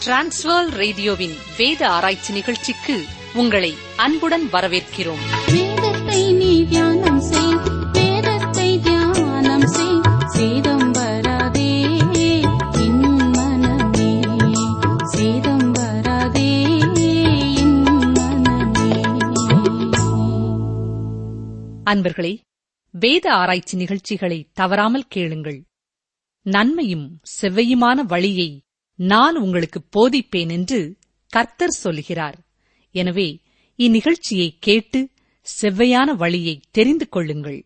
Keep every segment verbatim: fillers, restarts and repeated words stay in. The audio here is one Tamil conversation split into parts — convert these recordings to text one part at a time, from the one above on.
டிரான்ஸ்வேர்ல்ட் ரேடியோவின் வேத ஆராய்ச்சி நிகழ்ச்சிக்கு உங்களை அன்புடன் வரவேற்கிறோம். வேதத்தை நீ தியானம் செய், வேதத்தை தியானம் செய், சேதம் வராதே என் மனமே, சேதம் வராதே என் மனமே. அன்பர்களே, வேத ஆராய்ச்சி நிகழ்ச்சிகளை தவறாமல் கேளுங்கள். நன்மையும் செவ்வையுமான வழியை நான் உங்களுக்கு போதிப்பேன் என்று கர்த்தர் சொல்கிறார். எனவே இந்நிகழ்ச்சியை கேட்டு செவ்வையான வழியை தெரிந்து கொள்ளுங்கள்.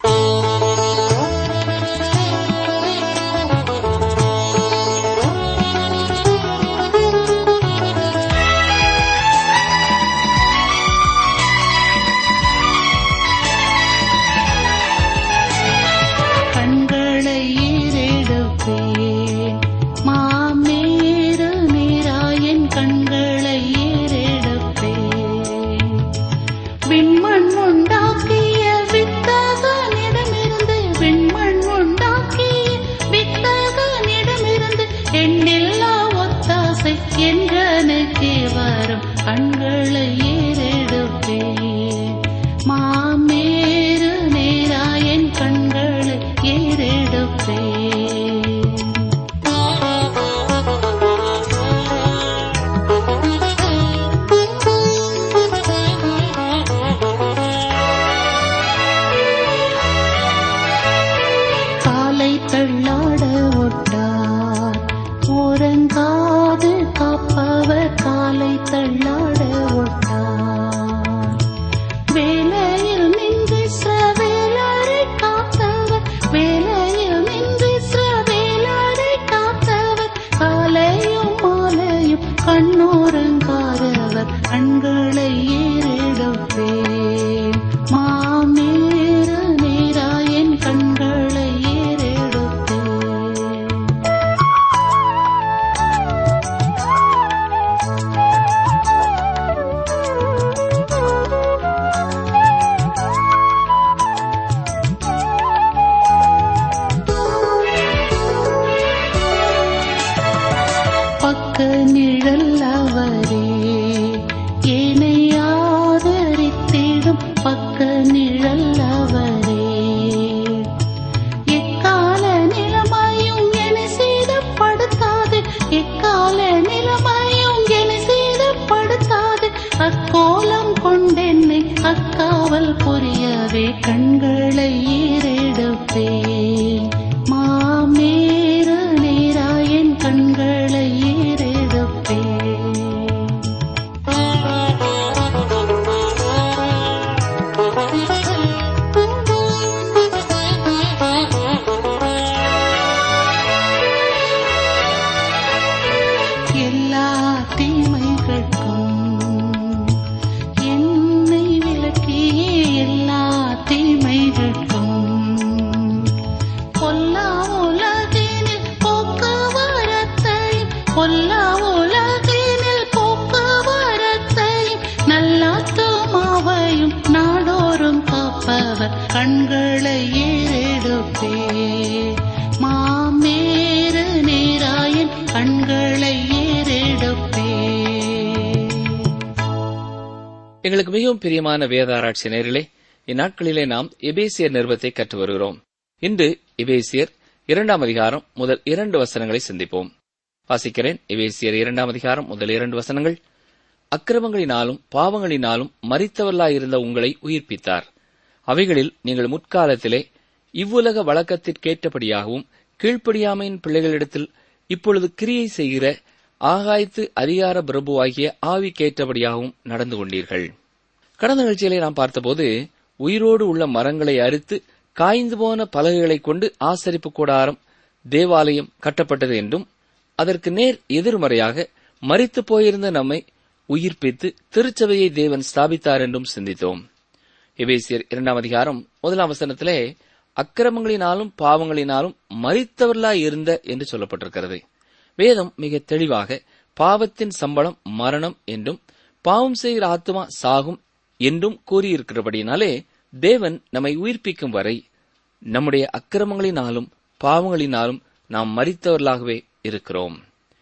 எங்களுக்கு மிகவும் பிரியமான வேத ஆராய்ச்சி நேயர்களே, இந்நாட்களிலே நாம் எபேசியர் நிருபத்தை கற்று வருகிறோம். இன்று எபேசியர் இரண்டாம் அதிகாரம் முதல் இரண்டு வசனங்களை சிந்திப்போம். வாசிக்கிறேன். எபேசியர் இரண்டாம் அதிகாரம் முதல் இரண்டு வசனங்கள். அக்கிரமங்களினாலும் பாவங்களினாலும் மரித்தவர்களாயிருந்த உங்களை உயிர்ப்பித்தார். அவைகளில் நீங்கள் முற்காலத்திலே இவ்வுலக வழக்கத்திற்கேற்றபடியாகவும் கீழ்ப்படியாமையின் பிள்ளைகளிடத்தில் இப்பொழுது கிரியை செய்கிற ஆகாய்த்து அதிகார பிரபுவாகிய ஆவிக்கேற்றபடியாகவும் நடந்து கொண்டீர்கள். கடந்த நிகழ்ச்சியிலே நாம் பார்த்தபோது உயிரோடு உள்ள மரங்களை அறுத்து காய்ந்து போன பலகைகளை கொண்டு ஆசரிப்பு கூடாரம் தேவாலயம் கட்டப்பட்டது என்றும், அதற்கு நேர் எதிர்மறையாக மரித்து போயிருந்த நம்மை உயிர்ப்பித்து திருச்சபையை தேவன் ஸ்தாபித்தார் என்றும் சிந்தித்தோம். எபேசியர் இரண்டாம் அதிகாரம் முதலாம் வசனத்திலே அக்கிரமங்களினாலும் பாவங்களினாலும் மரித்தவர்களாய் இருந்த என்று சொல்லப்பட்டிருக்கிறது. வேதம் மிக தெளிவாக பாவத்தின் சம்பளம் மரணம் என்றும் பாவம் செய்கிற ஆத்துமா சாகும் என்றும் கூறியிருக்கிறபடினாலே தேவன் நம்மை உயிர்ப்பிக்கும் வரை நம்முடைய அக்கிரமங்களினாலும் பாவங்களினாலும் நாம் மரித்தவர்களாகவே இருக்கிறோம்.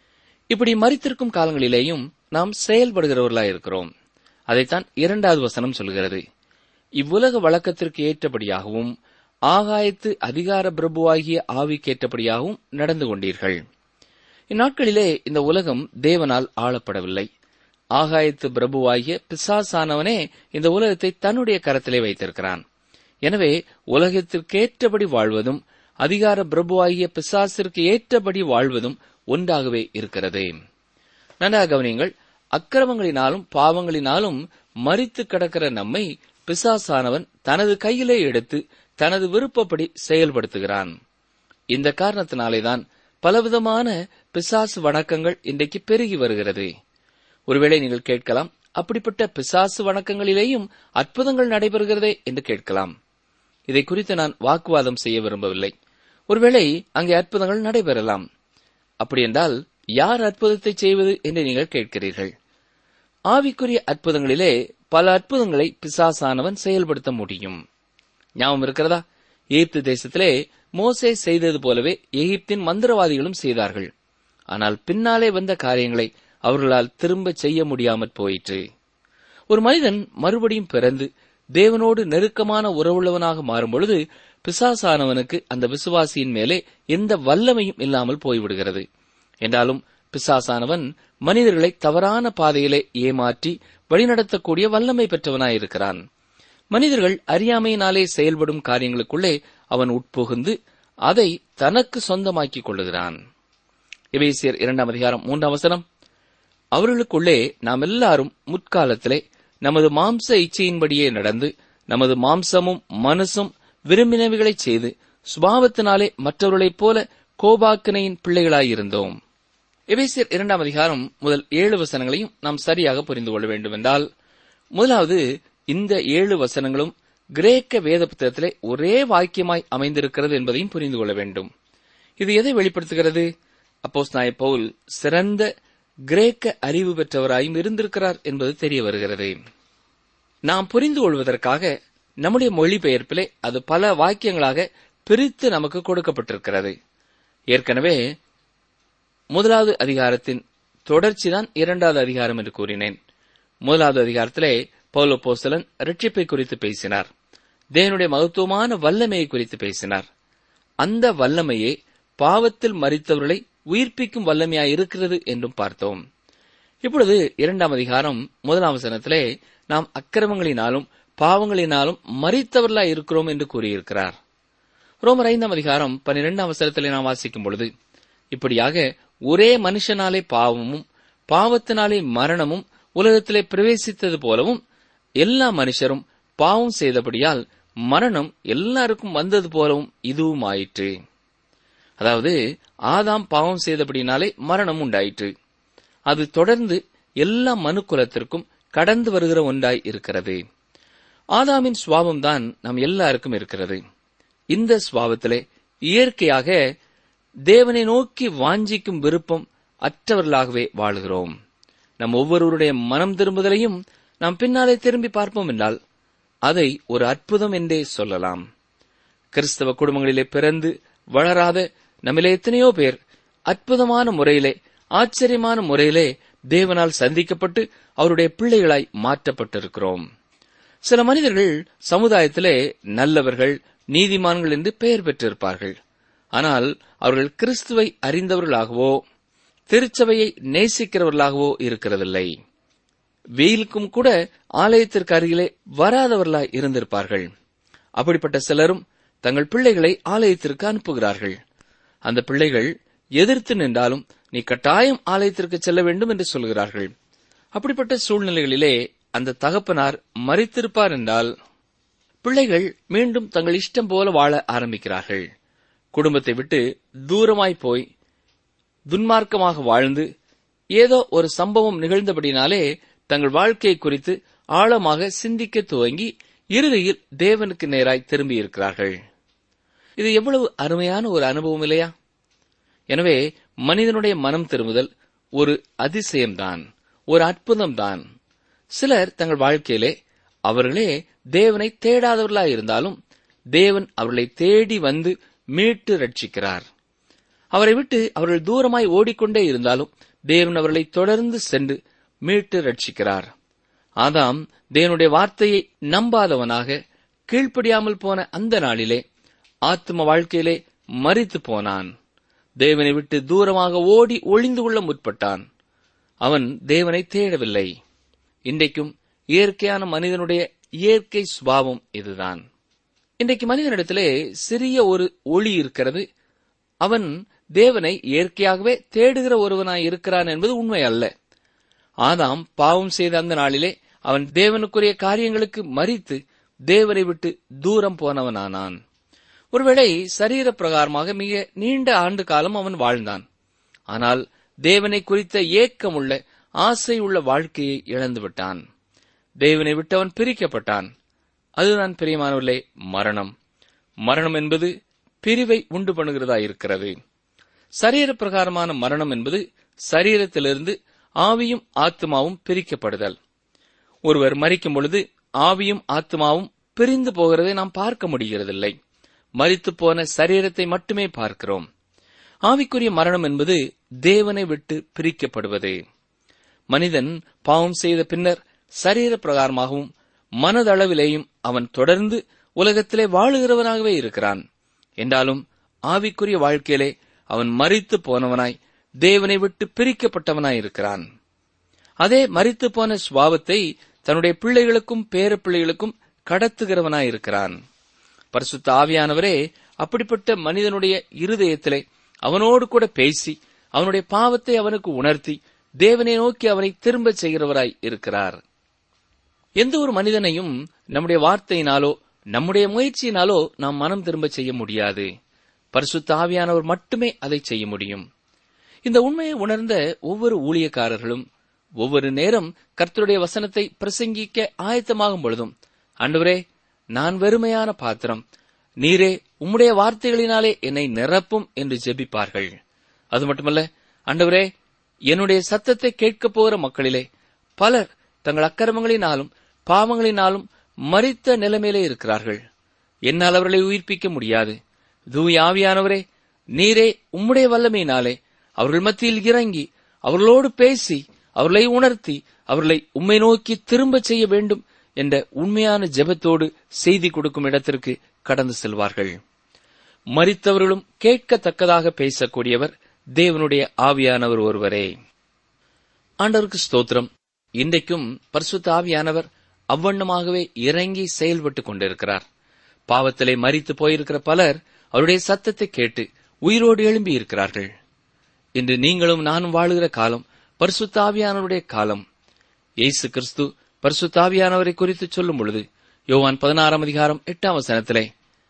இப்படி மரித்திருக்கும் காலங்களிலேயும் நாம் செயல்படுகிறவர்களாய் இருக்கிறோம். அதைத்தான் இரண்டாவது வசனம் சொல்கிறது. இவ்வுலக வழக்கத்திற்கு ஏற்றபடியாகவும் ஆகாயத்து அதிகார பிரபுவாகிய ஆவிக்கேற்றபடியாகவும் நடந்து கொண்டீர்கள். இந்நாட்களிலே இந்த உலகம் தேவனால் ஆளப்படவில்லை. ஆகாயத்து பிரபுவாகிய பிசாசானவனே இந்த உலகத்தை தன்னுடைய கரத்திலே வைத்திருக்கிறான். எனவே உலகத்திற்கேற்றபடி வாழ்வதும் அதிகார பிரபுவாகிய பிசாசிற்கு ஏற்றபடி வாழ்வதும் ஒன்றாகவே இருக்கிறது. நன்றாக கவனியுங்கள். அக்கிரமங்களினாலும் பாவங்களினாலும் மரித்து கிடக்கிற நம்மை பிசாசானவன் தனது கையிலே எடுத்து தனது விருப்பப்படி செயல்படுத்துகிறான். இந்த காரணத்தினாலேதான் பலவிதமான பிசாசு வணக்கங்கள் இன்றைக்கு பெருகி வருகிறது. ஒருவேளை நீங்கள் கேட்கலாம், அப்படிப்பட்ட பிசாசு வணக்கங்களிலேயும் அற்புதங்கள் நடைபெறுகிறதே என்று கேட்கலாம். இதை குறித்து நான் வாக்குவாதம் செய்ய விரும்பவில்லை. ஒருவேளை அங்கே அற்புதங்கள் நடைபெறலாம். அப்படியென்றால் யார் அற்புதத்தை செய்வது என்று நீங்கள் கேட்கிறீர்கள். ஆவிக்குரிய அற்புதங்களிலே பல அற்புதங்களை பிசாசானவன் செயல்படுத்த முடியும். ஞாபகம் இருக்கிறதா? எகிப்து தேசத்திலே மோசே செய்தது போலவே எகிப்தின் மந்திரவாதிகளும் செய்தார்கள். ஆனால் பின்னாலே வந்த காரியங்களை அவர்களால் திரும்ப செய்ய முடியாமற் போயிற்று. ஒரு மனிதன் மறுபடியும் பிறந்து தேவனோடு நெருக்கமான உறவுள்ளவனாக மாறும்பொழுது பிசாசானவனுக்கு அந்த விசுவாசியின் மேலே எந்த வல்லமையும் இல்லாமல் போய்விடுகிறது. என்றாலும் பிசாசானவன் மனிதர்களை தவறான பாதையிலே ஏமாற்றி வழிநடத்தக்கூடிய வல்லமை பெற்றவனாயிருக்கிறான். மனிதர்கள் அறியாமையினாலே செயல்படும் காரியங்களுக்குள்ளே அவன் உட்புகுந்து அதை தனக்கு சொந்தமாக்கிக் கொள்ளுகிறான். எபேசியர் இரண்டாம் அதிகாரம் மூன்றாம் வசனம், அவர்களுக்குள்ளே நாம் எல்லாரும் முற்காலத்திலே நமது மாம்ச இச்சையின்படியே நடந்து நமது மாம்சமும் மனசும் விரும்பினவைகளைச் செய்து சுபாவத்தினாலே மற்றவர்களைப் போல கோபாக்கினையின் பிள்ளைகளாயிருந்தோம். எபேசியர் இரண்டாம் அதிகாரம் முதல் ஏழு வசனங்களையும் நாம் சரியாக புரிந்து கொள்ள வேண்டும் என்றால், முதலாவது இந்த ஏழு வசனங்களும் கிரேக்க வேத புத்தகத்திலே ஒரே வாக்கியமாய் அமைந்திருக்கிறது என்பதையும் புரிந்து கொள்ள வேண்டும். இது எதை வெளிப்படுத்துகிறது? அப்போஸ்தலனாகிய பவுல் சிறந்த கிரேக்க அறிவு பெற்றவராயும் இருந்திருக்கிறார் என்பது தெரிய வருகிறது. நாம் புரிந்து கொள்வதற்காக நம்முடைய மொழிபெயர்ப்பிலே அது பல வாக்கியங்களாக பிரித்து நமக்கு கொடுக்கப்பட்டிருக்கிறது. ஏற்கனவே முதலாவது அதிகாரத்தின் தொடர்ச்சிதான் இரண்டாவது அதிகாரம் என்று கூறினேன். முதலாவது அதிகாரத்திலே பவுல் அப்போஸ்தலன் ரட்சிப்பை குறித்து பேசினார். தேவனுடைய மகத்துவமான வல்லமையை குறித்து பேசினார். அந்த வல்லமையே பாவத்தில் மரித்தவர்களை உயிர்ப்பிக்கும் வல்லமையாய் இருக்கிறது என்றும் பார்த்தோம். இப்பொழுது இரண்டாம் அதிகாரம் முதலாம் வசனத்திலே நாம் அக்கிரமங்களினாலும் பாவங்களினாலும் மரித்தவர்களாய் இருக்கிறோம் என்று கூறியிருக்கிறார். ரோமர் ஐந்தாம் அதிகாரம் பன்னிரெண்டாம் வசனத்திலே நாம் வாசிக்கும் பொழுது, இப்படியாக ஒரே மனுஷனாலே பாவமும் பாவத்தினாலே மரணமும் உலகத்திலே பிரவேசித்தது போலவும் எல்லா மனுஷரும் பாவம் செய்தபடியால் மரணம் எல்லாருக்கும் வந்தது போலவும் இதுவும் ஆயிற்று. அதாவது ஆதாம் பாவம் செய்தபடினாலே மரணம் உண்டாயிற்று. அது தொடர்ந்து எல்லா மனுக்குலத்திற்கும் கடந்து வருகிற ஒன்றாய் இருக்கிறது. ஆதாமின் சுவாபம்தான் நம் எல்லாருக்கும் இருக்கிறது. இந்த சுவாபத்திலே இயற்கையாக தேவனை நோக்கி வாஞ்சிக்கும் விருப்பம் அற்றவர்களாகவே வாழுகிறோம். நம் ஒவ்வொருவருடைய மனம் திரும்புதலையும் நாம் பின்னாலே திரும்பி பார்ப்போம் என்றால் அதை ஒரு அற்புதம் என்றே சொல்லலாம். கிறிஸ்தவ குடும்பங்களிலே பிறந்து வளராத நம்மிலே எத்தனையோ பேர் அற்புதமான முறையிலே ஆச்சரியமான முறையிலே தேவனால் சந்திக்கப்பட்டு அவருடைய பிள்ளைகளாய் மாற்றப்பட்டிருக்கிறோம். சில மனிதர்கள் சமுதாயத்திலே நல்லவர்கள், நீதிமான்கள் என்று பெயர் பெற்றிருப்பார்கள். ஆனால் அவர்கள் கிறிஸ்துவை அறிந்தவர்களாகவோ திருச்சபையை நேசிக்கிறவர்களாகவோ இருக்கிறதில்லை. வெயிலுக்கும் கூட ஆலயத்திற்கு அருகிலே வராதவர்களாய் இருந்திருப்பார்கள். அப்படிப்பட்ட சிலரும் தங்கள் பிள்ளைகளை ஆலயத்திற்கு அனுப்புகிறார்கள். அந்த பிள்ளைகள் எதிர்த்து நின்றாலும் நீ கட்டாயம் ஆலயத்திற்கு செல்ல வேண்டும் என்று சொல்கிறார்கள். அப்படிப்பட்ட சூழ்நிலைகளிலே அந்த தகப்பனார் மரித்திருப்பார் என்றால் பிள்ளைகள் மீண்டும் தங்கள் இஷ்டம் போல வாழ ஆரம்பிக்கிறார்கள். குடும்பத்தை விட்டு தூரமாய் போய் துன்மார்க்கமாக வாழ்ந்து ஏதோ ஒரு சம்பவம் நிகழ்ந்தபடினாலே தங்கள் வாழ்க்கையை குறித்து ஆழமாக சிந்திக்க துவங்கி இறுதியில் தேவனுக்கு நேராய் திரும்பியிருக்கிறார்கள். இது எவ்வளவு அருமையான ஒரு அனுபவம் இல்லையா? எனவே மனிதனுடைய மனம் திரும்புதல் ஒரு அதிசயம்தான், ஒரு அற்புதம்தான். சிலர் தங்கள் வாழ்க்கையிலே அவர்களே தேவனை தேடாதவர்களாயிருந்தாலும் தேவன் அவர்களை தேடி வந்து மீட்டு ரட்சிக்கிறார். அவரை விட்டு அவர்கள் தூரமாய் ஓடிக்கொண்டே இருந்தாலும் தேவன் அவர்களை தொடர்ந்து சென்று மீட்டு ரட்சிக்கிறார். ஆதாம் தேவனுடைய வார்த்தையை நம்பாதவனாக கீழ்ப்படியாமல் போன அந்த நாளிலே ஆத்ம வாழ்க்கையிலே மரித்து போனான். தேவனை விட்டு தூரமாக ஓடி ஒளிந்து கொள்ள முற்பட்டான். அவன் தேவனை தேடவில்லை. இன்றைக்கும் இயற்கையான மனிதனுடைய இயற்கை சுபாவம் இதுதான். இன்றைக்கு மனிதனிடத்திலே சிறிய ஒரு ஒளி இருக்கிறது. அவன் தேவனை இயற்கையாகவே தேடுகிற ஒருவனாய் இருக்கிறான் என்பது உண்மை அல்ல. ஆதாம் பாவம் செய்த அந்த நாளிலே அவன் தேவனுக்குரிய காரியங்களுக்கு மரித்து தேவனை விட்டு தூரம் போனவனானான். ஒருவேளை சரீர பிரகாரமாக மிக நீண்ட ஆண்டு காலம் அவன் வாழ்ந்தான். ஆனால் தேவனை குறித்த ஏக்கமுள்ள ஆசை உள்ள வாழ்க்கையை இழந்துவிட்டான். தேவனை விட்டு அவன் பிரிக்கப்பட்டான். அதுதான் பிரியமானவர்களே மரணம். மரணம் என்பது பிரிவை உண்டு பண்ணுகிறதா இருக்கிறது. சரீர பிரகாரமான மரணம் என்பது சரீரத்திலிருந்து ஆவியும் ஆத்மாவும் பிரிக்கப்படுதல். ஒருவர் மரிக்கும் பொழுது ஆவியும் ஆத்மாவும் பிரிந்து போகிறதை நாம் பார்க்க முடிகிறதில்லை. மரித்து போன சரீரத்தை மட்டுமே பார்க்கிறோம். ஆவிக்குரிய மரணம் என்பது தேவனை விட்டு பிரிக்கப்படுவது. மனிதன் பாவம் செய்த பின்னர் சரீர பிரகாரமாகவும் மனதளவிலேயும் அவன் தொடர்ந்து உலகத்திலே வாழுகிறவனாகவே இருக்கிறான். என்றாலும் ஆவிக்குரிய வாழ்க்கையிலே அவன் மரித்து போனவனாய் தேவனை விட்டு பிரிக்கப்பட்டவனாய் இருக்கிறான். அதே மரித்து போன சுபாவத்தை தன்னுடைய பிள்ளைகளுக்கும் பேர பிள்ளைகளுக்கும் கடத்துகிறவனாய் இருக்கிறான். பரிசுத்த ஆவியானவரே அப்படிப்பட்ட மனிதனுடைய இருதயத்திலே அவனோடு கூட பேசி அவனுடைய பாவத்தை அவனுக்கு உணர்த்தி தேவனை நோக்கி அவனை திரும்ப செய்கிறவராய் இருக்கிறார். எந்த ஒரு மனிதனையும் நம்முடைய வார்த்தையினாலோ நம்முடைய முயற்சியினாலோ நாம் மனம் திரும்ப செய்ய முடியாது. பரிசுத்த ஆவியானவர் மட்டுமே அதை செய்ய முடியும். இந்த உண்மையை உணர்ந்த ஒவ்வொரு ஊழியக்காரர்களும் ஒவ்வொரு நேரம் கர்த்தருடைய வசனத்தை பிரசங்கிக்க ஆயத்தமாகும் பொழுதும், ஆண்டவரே, நான் வெறுமையான பாத்திரம், நீரே உம்முடைய வார்த்தைகளினாலே என்னை நிரப்பும் என்று ஜெபிப்பார்கள். அது மட்டுமல்ல, ஆண்டவரே, என்னுடைய சத்தத்தை கேட்கப் போகிற மக்களிலே பலர் தங்கள் அக்கிரமங்களினாலும் பாவங்களினாலும் மரித்த நிலைமையிலே இருக்கிறார்கள். என்னால் அவர்களை உயிர்ப்பிக்க முடியாது. தூய ஆவியானவரே, நீரே உம்முடைய வல்லமையினாலே அவர்கள் மத்தியில் இறங்கி அவர்களோடு பேசி அவர்களை உணர்த்தி அவர்களை உம்மை நோக்கி திரும்ப செய்ய வேண்டும் என்ற உண்மையான ஜெபத்தோடு செய்தி கொடுக்கும் இடத்திற்கு கடந்து செல்வார்கள். மரித்தவர்களும் கேட்கத்தக்கதாக பேசக்கூடியவர் தேவனுடைய ஆவியானவர் ஒருவரே. ஆண்டவருக்கு ஸ்தோத்திரம். இன்றைக்கும் பரிசுத்த ஆவியானவர் அவ்வண்ணமாகவே இறங்கி செயல்பட்டுக் கொண்டிருக்கிறார். பாவத்திலே மரித்து போயிருக்கிற பலர் அவருடைய சத்தத்தை கேட்டு உயிரோடு எழும்பி இருக்கிறார்கள். இன்று நீங்களும் நானும் வாழுகிற காலம் பரிசுத்த ஆவியானவருடைய காலம். இயேசு கிறிஸ்து பரிசுத்த ஆவியானவரை குறித்து சொல்லும் பொழுது யோவான் பதினாறாம் அதிகாரம் எட்டாம் வசனத்திலே,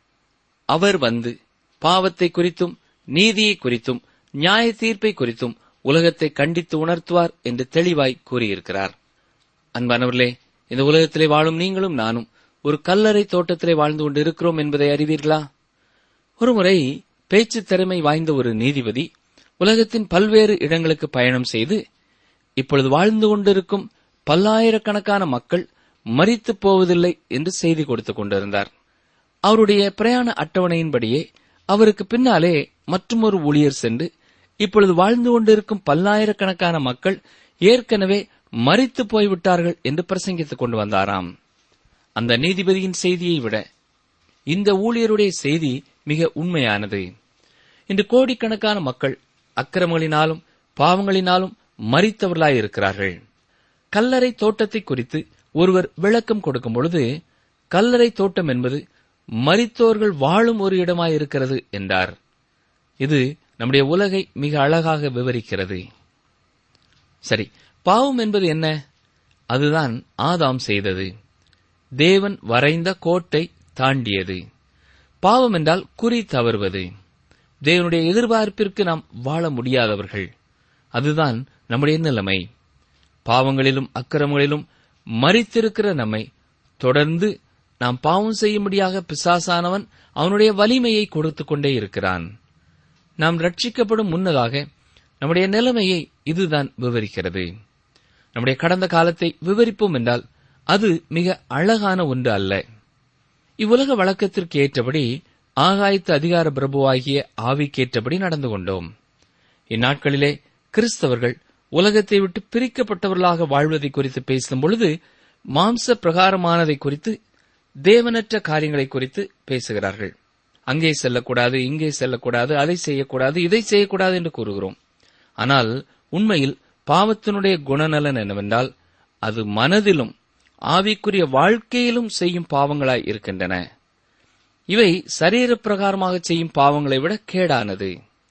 அவர் வந்து பாவத்தை குறித்தும் நீதியை குறித்தும் நியாய தீர்ப்பை குறித்தும் உலகத்தை கண்டித்து உணர்த்துவார் என்று தெளிவாய் கூறியிருக்கிறார். அன்பானவர்களே, இந்த உலகத்திலே வாழும் நீங்களும் நானும் ஒரு கல்லறை தோட்டத்திலே வாழ்ந்து கொண்டு இருக்கிறோம் என்பதை அறிவீர்களா? ஒருமுறை பேச்சு திறமை வாய்ந்த ஒரு நீதிபதி உலகத்தின் பல்வேறு இடங்களுக்கு பயணம் செய்து இப்பொழுது வாழ்ந்து கொண்டிருக்கும் பல்லாயிரக்கணக்கான மக்கள் மரித்து போவதில்லை என்று செய்தி கொடுத்துக் கொண்டிருந்தார். அவருடைய பிரயாண அட்டவணையின்படியே அவருக்கு பின்னாலே மற்றொரு ஊழியர் சென்று இப்பொழுது வாழ்ந்து கொண்டிருக்கும் பல்லாயிரக்கணக்கான மக்கள் ஏற்கனவே மரித்து போய்விட்டார்கள் என்று பிரசங்கித்துக் கொண்டு வந்தாராம். அந்த நீதிபதியின் செய்தியை விட இந்த ஊழியருடைய செய்தி மிக உண்மையானது. இன்று கோடிக்கணக்கான மக்கள் அக்கிரமங்களினாலும் பாவங்களினாலும் மரித்தவர்களாயிருக்கிறார்கள். கல்லறை தோட்டத்தை குறித்து ஒருவர் விளக்கம் கொடுக்கும் பொழுது, கல்லறை தோட்டம் என்பது மரித்தோர்கள் வாழும் ஒரு இடமாயிருக்கிறது என்றார். இது நம்முடைய உலகை மிக அழகாக விவரிக்கிறது. சரி, பாவம் என்பது என்ன? அதுதான் ஆதாம் செய்தது. தேவன் வரைந்த கோட்டை தாண்டியது. பாவம் என்றால் குறி தவறுவது. தேவனுடைய எதிர்பார்ப்பிற்கு நாம் வாழ முடியாதவர்கள். அதுதான் நம்முடைய நிலைமை. பாவங்களிலும் அக்கிரமங்களிலும் மரித்திருக்கிற நம்மை தொடர்ந்து நாம் பாவம் செய்யும்படியாக பிசாசானவன் அவனுடைய வலிமையை கொடுத்துக் கொண்டே இருக்கிறான். நாம் ரட்சிக்கப்படும் முன்னதாக நம்முடைய நிலைமையை இதுதான் விவரிக்கிறது. நம்முடைய கடந்த காலத்தை விவரிப்போம் என்றால் அது மிக அழகான ஒன்று அல்ல. இவ்வுலக வழக்கத்திற்கு ஏற்றபடி ஆகாயத்து அதிகார பிரபுவாகிய ஆவிக்கேற்றபடி நடந்து கொண்டோம். இந்நாட்களிலே கிறிஸ்தவர்கள் உலகத்தை விட்டு பிரிக்கப்பட்டவர்களாக வாழ்வதை குறித்து பேசும் பொழுது மாம்ச பிரகாரமானதை குறித்து, தேவனற்ற காரியங்களை குறித்து பேசுகிறார்கள். அங்கே செல்லக்கூடாது, இங்கே செல்லக்கூடாது, அதை செய்யக்கூடாது, இதை செய்யக்கூடாது என்று கூறுகிறோம். ஆனால் உண்மையில் பாவத்தினுடைய குணநலன் என்னவென்றால், அது மனதிலும் ஆவிக்குரிய வாழ்க்கையிலும் செய்யும் பாவங்களாய் இருக்கின்றன. இவை சரீர பிரகாரமாக செய்யும் பாவங்களை விட கேடானது.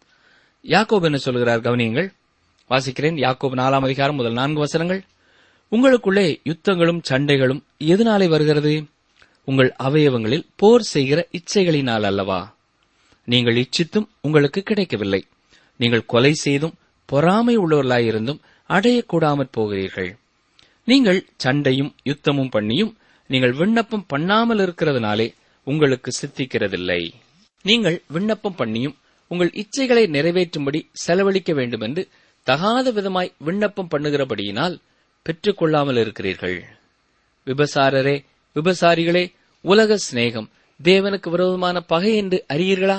யாக்கோபு என்ன சொல்கிறார் கவனியுங்கள். வாசிக்கிறேன். யாக்கோபு நாலாம் அதிகாரம் முதல் நான்கு வசனங்கள். உங்களுக்குள்ளே யுத்தங்களும் சண்டைகளும் எதனாலே வருகிறது? உங்கள் அவயவங்களில் போர் செய்கிற இச்சைகளினால் அல்லவா? நீங்கள் இச்சித்தும் உங்களுக்கு கிடைக்கவில்லை. நீங்கள் கொலை செய்தும் பொறாமை உள்ளவர்களாயிருந்தும் அடையக்கூடாமற் போகிறீர்கள். நீங்கள் சண்டையும் யுத்தமும் பண்ணியும் நீங்கள் விண்ணப்பம் பண்ணாமல் இருக்கிறதுனாலே உங்களுக்கு சித்திக்கிறதில்லை. நீங்கள் விண்ணப்பம் பண்ணியும் உங்கள் இச்சைகளை நிறைவேற்றும்படி செலவழிக்க வேண்டும் என்று தகாத விதமாய் விண்ணப்பம் பண்ணுகிறபடியினால் பெற்றுக் கொள்ளாமல் இருக்கிறீர்கள். விபசாரரே, விபசாரிகளே, உலக சிநேகம் தேவனுக்கு விரோதமான பகை என்று அறியீர்களா?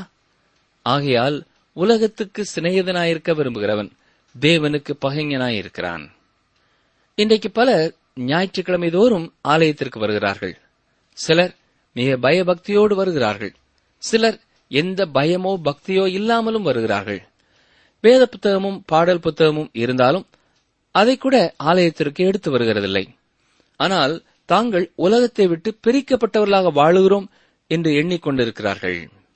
ஆகையால் உலகத்துக்கு சிநேகிதனாயிருக்க விரும்புகிறவன் தேவனுக்கு பகைஞனாயிருக்கிறான். இன்றைக்கு பலர் ஞாயிற்றுக்கிழமை தோறும் ஆலயத்திற்கு வருகிறார்கள். சிலர் மிக பயபக்தியோடு வருகிறார்கள். சிலர் எந்த பயமோ பக்தியோ இல்லாமலும் வருகிறார்கள். வேத புத்தகமும் பாடல் புத்தகமும் இருந்தாலும் அதை கூட ஆலயத்திற்கு எடுத்து வருகிறதில்லை. ஆனால் தாங்கள் உலகத்தை விட்டு பிரிக்கப்பட்டவர்களாக வாழுகிறோம் என்று எண்ணிக்கொண்டிருக்கிறார்கள்.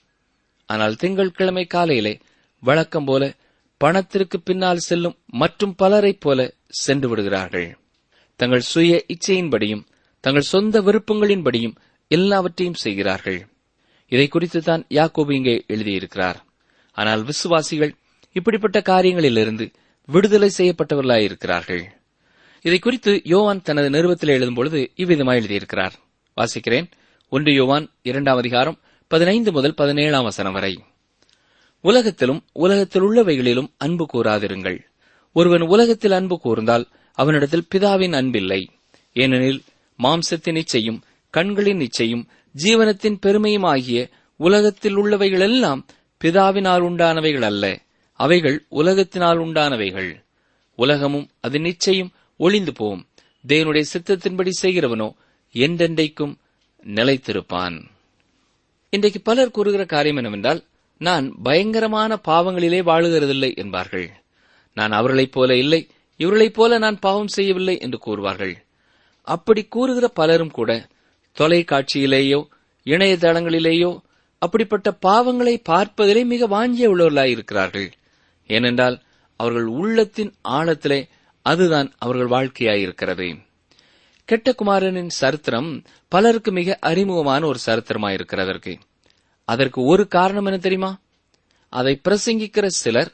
ஆனால் திங்கட்கிழமை காலையிலே வழக்கம் போல பணத்திற்கு பின்னால் செல்லும் மற்றும் பலரைப் போல சென்று விடுகிறார்கள். தங்கள் சுய இச்சையின்படியும் தங்கள் சொந்த விருப்பங்களின்படியும் எல்லாவற்றையும் செய்கிறார்கள். இதை குறித்து தான் யாக்கோபு இங்கே எழுதியிருக்கிறார். ஆனால் விசுவாசிகள் இப்படிப்பட்ட காரியங்களிலிருந்து விடுதலை செய்யப்பட்டவர்களாயிருக்கிறார்கள். இதை குறித்து யோவான் தனது நிருபத்தில் எழுதும்பொழுது இவ்விதமாய் எழுதியிருக்கிறார். வாசிக்கிறேன். ஒன்று யோவான் இரண்டாம் அதிகாரம் பதினைந்து முதல் பதினேழாம் வசனம் வரை. உலகத்திலும் உலகத்தில் உள்ளவைகளிலும் அன்பு கூறாதிருங்கள். ஒருவன் உலகத்தில் அன்பு கூர்ந்தால் அவனிடத்தில் பிதாவின் அன்பில்லை. ஏனெனில் மாம்சத்தின் இச்சையும் கண்களின் இச்சையும் ஜீவனத்தின் பெருமையும் ஆகிய உலகத்தில் உள்ளவைகளெல்லாம் பிதாவினால் உண்டானவைகள் அல்ல, அவைகள் உலகத்தினால் உண்டானவைகள். உலகமும் அதன் இச்சையும் ஒளிந்து போம். தேவனுடைய சித்தத்தின்படி செய்கிறவனோ என்றென்றைக்கும் நிலைத்திருப்பான். இன்றைக்கு பலர் கூறுகிற காரியம் என்னவென்றால், நான் பயங்கரமான பாவங்களிலே வாழுகிறதில்லை என்பார்கள். நான் அவர்களைப் போல இல்லை, இவர்களைப் போல நான் பாவம் செய்யவில்லை என்று கூறுவார்கள். அப்படி கூறுகிற பலரும் கூட தொலைக்காட்சியிலேயோ இணையதளங்களிலேயோ அப்படிப்பட்ட பாவங்களை பார்ப்பதிலே மிக வாஞ்சிய உள்ளவர்களாயிருக்கிறார்கள். ஏனென்றால் அவர்கள் உள்ளத்தின் ஆழத்திலே அதுதான் அவர்கள் வாழ்க்கையாயிருக்கிறது. கெட்ட குமாரனின் சரித்திரம் பலருக்கு மிக அறிமுகமான ஒரு சரித்திரமாயிருக்கிறதற்கு அதற்கு ஒரு காரணம் என்ன தெரியுமா? அதை பிரசங்கிக்கிற சிலர்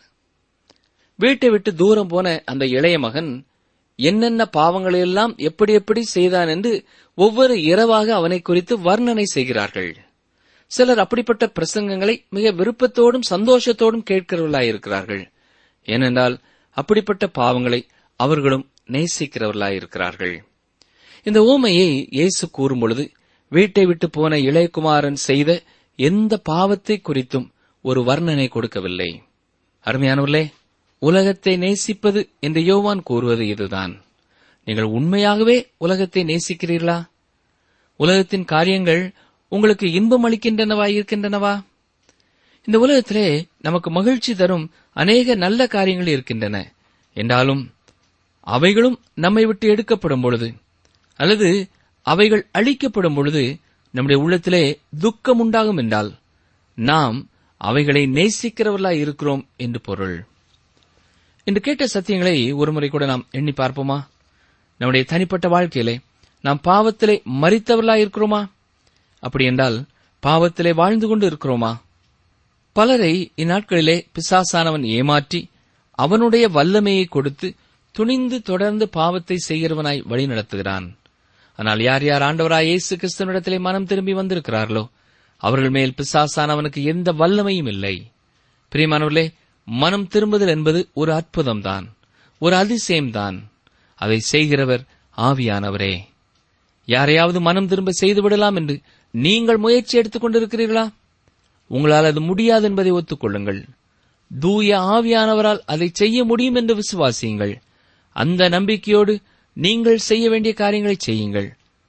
வீட்டை விட்டு தூரம் போன அந்த இளைய மகன் என்னென்ன பாவங்களையெல்லாம் எப்படி எப்படி செய்தான் என்று ஒவ்வொரு இரவாக அவனை குறித்து வர்ணனை செய்கிறார்கள். சிலர் அப்படிப்பட்ட பிரசங்கங்களை மிக விருப்பத்தோடும் சந்தோஷத்தோடும் கேட்கிறவர்களாயிருக்கிறார்கள். ஏனென்றால் அப்படிப்பட்ட பாவங்களை அவர்களும் நேசிக்கிறவர்களாயிருக்கிறார்கள். இந்த ஊமையை இயேசு கூறும் பொழுது வீட்டை விட்டு போன இளையகுமாரன் செய்த எந்த பாவத்தை குறித்தும் ஒரு வர்ணனை கொடுக்கவில்லை. அருமையானவர்களே, உலகத்தை நேசிப்பது என்று யோவான் கூறுவது இதுதான். நீங்கள் உண்மையாகவே உலகத்தை நேசிக்கிறீர்களா? உலகத்தின் காரியங்கள் உங்களுக்கு இன்பம் அளிக்கின்றனவா இருக்கின்றனவா? இந்த உலகத்திலே நமக்கு மகிழ்ச்சி தரும் அநேக நல்ல காரியங்கள் இருக்கின்றன என்றாலும் அவைகளும் நம்மை விட்டு எடுக்கப்படும் பொழுது அல்லது அவைகள் அழிக்கப்படும் பொழுது நம்முடைய உள்ளத்திலே துக்கம் உண்டாகும் என்றால் நாம் அவைகளை நேசிக்கிறவர்களாய் இருக்கிறோம் என்று பொருள். இன்று கேட்ட சத்தியங்களை ஒருமுறை கூட நாம் எண்ணி பார்ப்போமா? நம்முடைய தனிப்பட்ட வாழ்க்கையிலே நாம் பாவத்திலே மரித்தவர்களாய் இருக்கிறோமா? அப்படி என்றால் பாவத்திலே வாழ்ந்து கொண்டு இருக்கிறோமா? பலரை இந்நாட்களிலே பிசாசானவன் ஏமாற்றி அவனுடைய வல்லமையை கொடுத்து துணிந்து தொடர்ந்து பாவத்தை செய்கிறவனாய் வழி நடத்துகிறான். ஆனால் யார் யார் ஆண்டவராய் இயேசு கிறிஸ்துவினிடத்திலே மனம் திரும்பி வந்திருக்கிறார்களோ அவர்கள் மேல் பிசாசானவனுக்கு எந்த வல்லமையும் இல்லை. பிரியமானவர்களே, மனம் திரும்புதல் என்பது ஒரு அற்புதம்தான், ஒரு அதிசயம்தான். அதை செய்கிறவர் ஆவியானவரே. யாரையாவது மனம் திரும்ப செய்துவிடலாம் என்று நீங்கள் முயற்சி எடுத்துக் கொண்டிருக்கிறீர்களா? உங்களால் அது முடியாது என்பதை ஒத்துக்கொள்ளுங்கள். தூய ஆவியானவரால் அதை செய்ய முடியும் என்று விசுவாசியுங்கள். அந்த நம்பிக்கையோடு நீங்கள் செய்ய வேண்டிய காரியங்களை செய்யுங்கள்.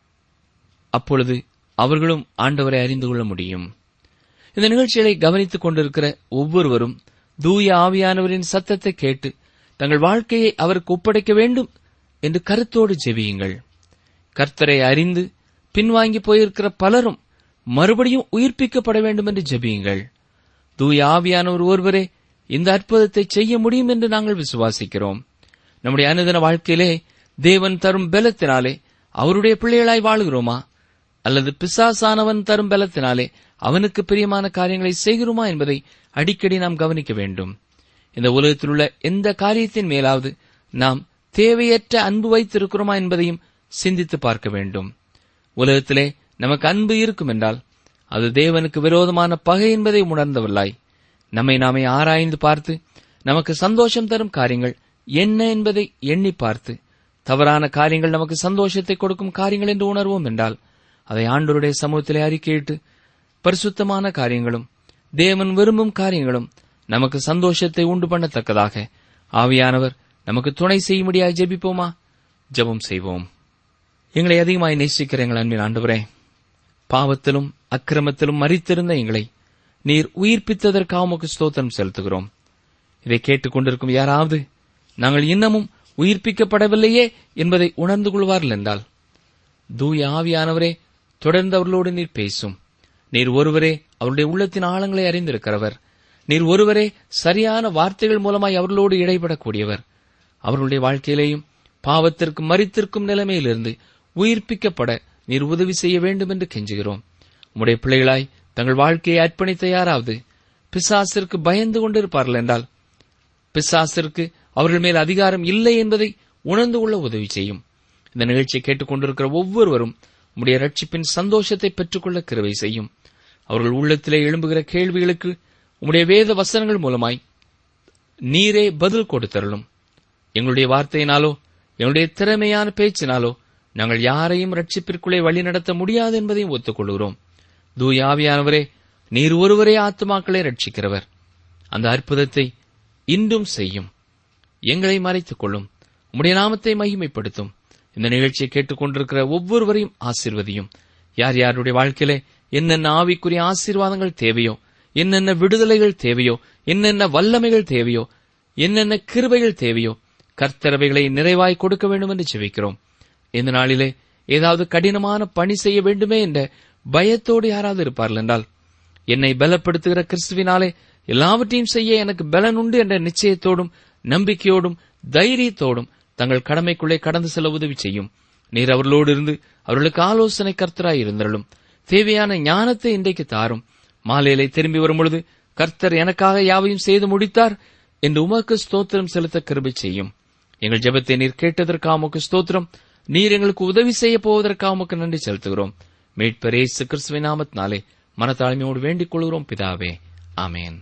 அப்பொழுது அவர்களும் ஆண்டவரை அறிந்து கொள்ள முடியும். இந்த நிகழ்ச்சிகளை கவனித்துக் கொண்டிருக்கிற ஒவ்வொருவரும் தூய ஆவியானவரின் சத்தத்தை கேட்டு தங்கள் வாழ்க்கையை அவருக்கு ஒப்படைக்க வேண்டும் என்று கருத்தோடு ஜெபியுங்கள். கர்த்தரை அறிந்து பின்வாங்கி போயிருக்கிற பலரும் மறுபடியும் உயிர்ப்பிக்கப்பட வேண்டும் என்று ஜெபியுங்கள். தூய ஆவியானவர் ஒருவரே இந்த அற்புதத்தை செய்ய முடியும் என்று நாங்கள் விசுவாசிக்கிறோம். நம்முடைய அனுதின வாழ்க்கையிலே தேவன் தரும் பலத்தினாலே அவருடைய பிள்ளைகளாய் வாழுகிறோமா, அல்லது பிசாசானவன் தரும் பலத்தினாலே அவனுக்கு பிரியமான காரியங்களை செய்கிறோமா என்பதை அடிக்கடி நாம் கவனிக்க வேண்டும். இந்த உலகத்தில் உள்ள எந்த காரியத்தின் மேலாவது நாம் தேவையற்ற அன்பு வைத்திருக்கிறோமா என்பதையும் சிந்தித்து பார்க்க வேண்டும். உலகத்திலே நமக்கு அன்பு இருக்கும் என்றால் அது தேவனுக்கு விரோதமான பகை என்பதை உணர்ந்தவர்களாய் நம்மை நாமே ஆராய்ந்து பார்த்து நமக்கு சந்தோஷம் தரும் காரியங்கள் என்ன என்பதை எண்ணி பார்த்து தவறான காரியங்கள் நமக்கு சந்தோஷத்தை கொடுக்கும் காரியங்கள் என்று உணர்வோம் என்றால் அதை ஆண்டவருடைய சமூகத்திலே அறிக்கையிட்டு பரிசுத்தமான காரியங்களும் தேவன் விரும்பும் காரியங்களும் நமக்கு சந்தோஷத்தை உண்டு பண்ணத்தக்கதாக ஆவியானவர் நமக்கு துணை செய்யும்படியாக ஜெபிப்போமா? ஜெபம் செய்வோம். எங்களை அதிகமாய் நேசிக்கிற எங்கள் அன்பின் ஆண்டவரே, பாவத்திலும் அக்கிரமத்திலும் மரித்திருந்த எங்களை நீர் உயிர்ப்பித்ததற்காக உமக்கு ஸ்தோத்திரம் செலுத்துகிறோம். இதை கேட்டுக் கொண்டிருக்கும் யாராவது நாங்கள் இன்னமும் உயிர்ப்பிக்கப்படவில்லையே என்பதை உணர்ந்து கொள்வார்கள் என்றால் தூய ஆவியானவரே தொடர்ந்து அவர்களோடு நீர் பேசும். நீர் ஒருவரே அவருடைய உள்ளத்தின் ஆழங்களை அறிந்திருக்கிறவர். நீர் ஒருவரே சரியான வார்த்தைகள் மூலமாய் அவர்களோடு இடைபடக்கூடியவர். அவர்களுடைய வாழ்க்கையிலேயும் பாவத்திற்கு மரித்திருக்கும் நிலைமையிலிருந்து உயிர்ப்பிக்கப்பட நீர் உதவி செய்ய வேண்டும் என்று கெஞ்சுகிறோம். உம்முடைய பிள்ளைகளாய் தங்கள் வாழ்க்கையை அர்ப்பணித்த யாராவது பிசாசிற்கு பயந்து கொண்டிருப்பார்கள் என்றால் பிசாசிற்கு அவர்கள் மேல் அதிகாரம் இல்லை என்பதை உணர்ந்து கொள்ள உதவி செய்யும். இந்த நிகழ்ச்சியை கேட்டுக் கொண்டிருக்கிற ஒவ்வொருவரும் உம்முடைய ரட்சிப்பின் சந்தோஷத்தை பெற்றுக்கொள்ள கிருபை செய்யும். அவர்கள் உள்ளத்திலே எழும்புகிற கேள்விகளுக்கு உம்முடைய வேத வசனங்கள் மூலமாய் நீரே பதில் கொடுத்தருளும். எங்களுடைய வார்த்தையினாலோ எங்களுடைய திறமையான பேச்சினாலோ நாங்கள் யாரையும் ரட்சிப்பிற்குள்ளே வழிநடத்த முடியாது என்பதையும் ஒத்துக்கொள்கிறோம். தூய ஆவியானவரே, நீர் ஒருவரே ஆத்துமாக்களை ரட்சிக்கிறவர். அந்த அற்புதத்தை இன்றும் செய்யும். எங்களை மறைத்துக் கொள்ளும். உம்முடைய நாமத்தை மகிமைப்படுத்தும். இந்த நிகழ்ச்சியை கேட்டுக் கொண்டிருக்கிற ஒவ்வொருவரையும் ஆசீர்வதியும். யார் யாருடைய வாழ்க்கையிலே என்னென்ன ஆவிக்குரிய ஆசீர்வாதங்கள் தேவையோ, என்னென்ன விடுதலைகள் தேவையோ, என்னென்ன வல்லமைகள் தேவையோ, என்னென்ன கிருபைகள் தேவையோ கர்த்தரவைகளை நிறைவாய் கொடுக்க வேண்டும் என்று ஜெபிக்கிறோம். இந்த நாளிலே ஏதாவது கடினமான பணி செய்ய வேண்டுமே என்ற பயத்தோடு யாராவது இருப்பார்கள் என்றால் என்னை பலப்படுத்துகிற கிறிஸ்துவினாலே எல்லாவற்றையும் செய்ய எனக்கு பலன் உண்டு என்ற நிச்சயத்தோடும் நம்பிக்கையோடும் தைரியத்தோடும் தங்கள் கடமைக்குள்ளே கடந்து செல்ல உதவி செய்யும். நீர் அவர்களோடு இருந்து அவர்களுக்கு ஆலோசனை கர்த்தராய் இருந்தருளும். தேவையான ஞானத்தை இன்றைக்கு தாரும். மாலையிலே திரும்பி வரும்பொழுது கர்த்தர் எனக்காக யாவையும் செய்து முடித்தார் என்று உமக்கு ஸ்தோத்திரம் செலுத்த கிருபை செய்யும். எங்கள் ஜெபத்தை நீர் கேட்டதற்காக உமக்கு ஸ்தோத்திரம். நீர் எங்களுக்கு உதவி செய்ய போவதற்காக உமக்கு நன்றி செலுத்துகிறோம். மீட்பர் இயேசு கிறிஸ்துவின் நாமத்தினாலே மனத்தாழ்மையோடு வேண்டிக் கொள்கிறோம் பிதாவே, ஆமென்.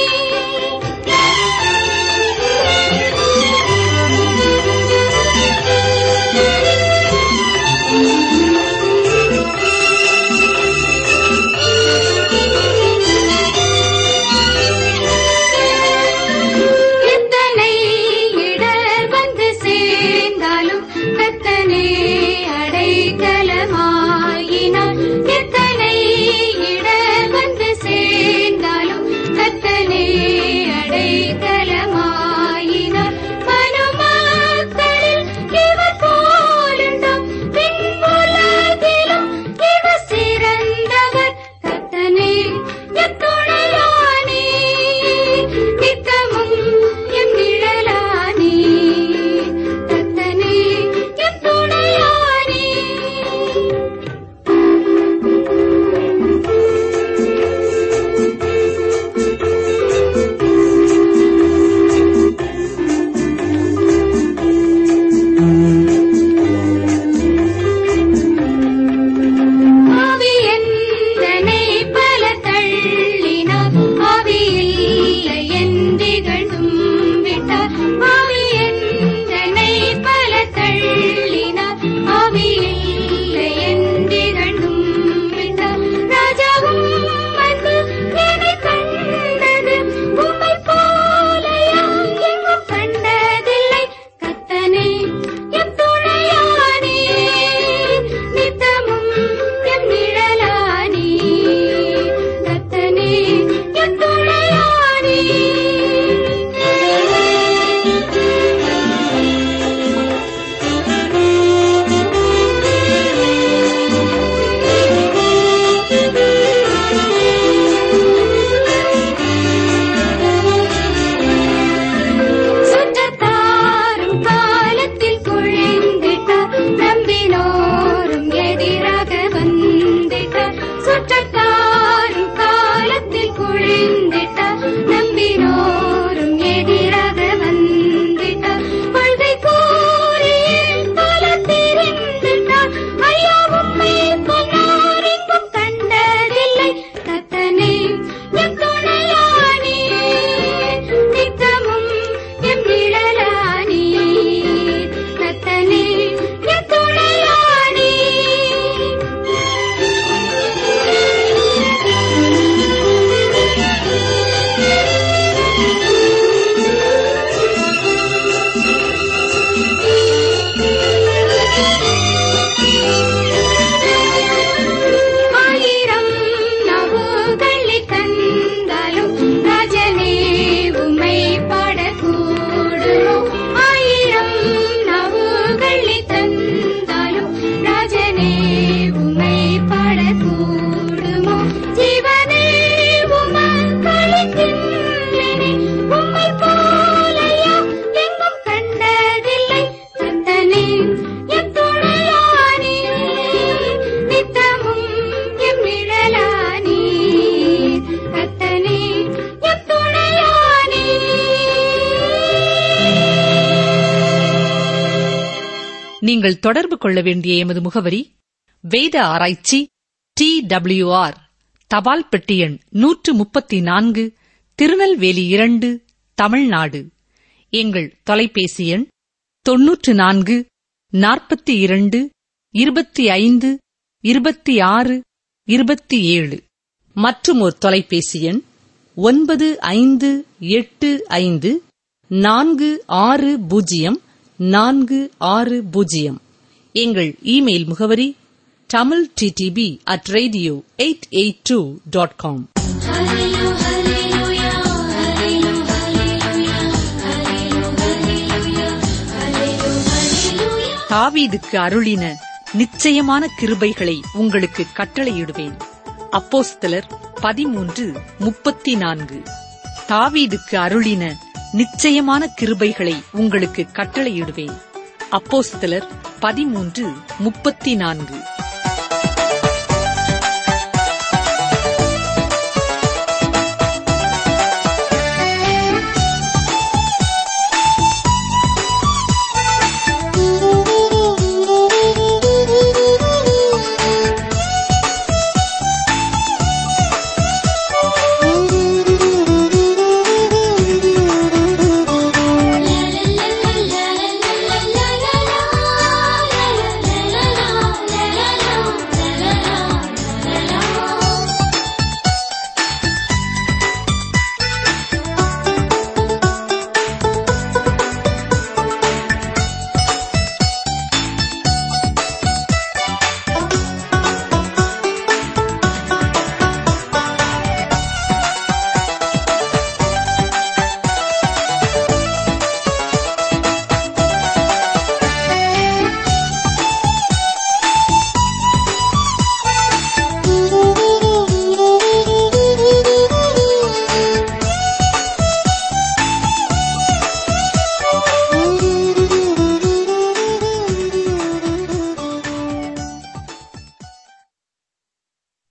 கர்த்தனே நீங்கள் தொடர்பு கொள்ள வேண்டிய எமது முகவரி: வேத ஆராய்ச்சி, டி டபிள்யூ ஆர், தபால் பெட்டி எண் நூற்று முப்பத்தி நான்கு, திருநெல்வேலி இரண்டு, தமிழ்நாடு. எங்கள் தொலைபேசி எண் தொன்னூற்று நான்கு நாற்பத்தி இரண்டு இருபத்தி ஐந்து இருபத்தி ஆறு இருபத்தி ஏழு. மற்றும் ஒரு தொலைபேசி எண் ஒன்பது ஐந்து எட்டு ஐந்து நான்கு ஆறு பூஜ்ஜியம் நான்கு ஆறு பூஜ்ஜியம். எங்கள் இமெயில் முகவரி Tamil DTP at radio eight eight two dot com. தாவீதுக்கு அருளின நிச்சயமான கிருபைகளை உங்களுக்கு கட்டளையிடுவேன். அப்போஸ்தலர் பதிமூன்று முப்பத்தி நான்கு. தாவீதுக்கு அருளின நிச்சயமான கிருபைகளை உங்களுக்கு கட்டளையிடுவேன். அப்போஸ்தலர் பதிமூன்று முப்பத்தி நான்கு.